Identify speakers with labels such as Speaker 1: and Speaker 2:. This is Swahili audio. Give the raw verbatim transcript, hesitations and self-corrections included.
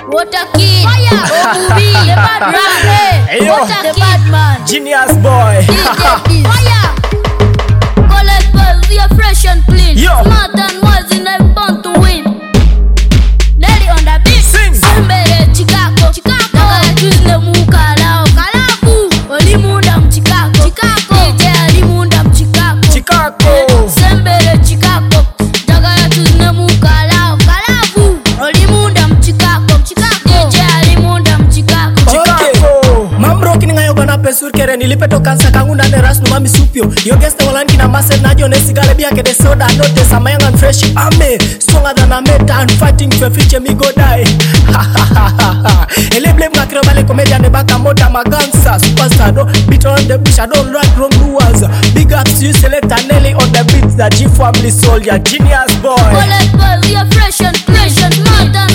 Speaker 1: What a kid. Fire. Obubi. The bad man.
Speaker 2: Hey, yo.
Speaker 1: What a the bad man.
Speaker 2: Genius boy.
Speaker 1: Fire. Collect balls, we are fresh and clean.
Speaker 2: Yo.
Speaker 1: Smart and wise in them born to win. Nelly on the beat.
Speaker 2: Sing.
Speaker 1: Sembere Chicago. Chicago. Daga tuizne mukalao. Kalabu. Olimunda mchikako. Chicago. D J alimunda mchikako.
Speaker 2: Chicago.
Speaker 1: Sembere Chicago. Daga tuizne mukalao. Kalabu. Olimunda mchikako. Chicago. D J alimunda mchikako.
Speaker 2: Chicago.
Speaker 3: Mamro kini ngayo gana pesur kere nilipeto kansa kangu na neras no mami supio. Yo geste walan kina maset na jo nesi gale biya kede soda no te samayang and fresh ame stronger than a meta and fighting for future me go die. Eleble mnakiro bale comedian ne baka moda magansa superstar do beat on the bush I don't like wrong doers. Big ups to you selector Nelly on the beats that G family soldier genius boy.
Speaker 1: Collect balls, we are fresh and fresh and smart and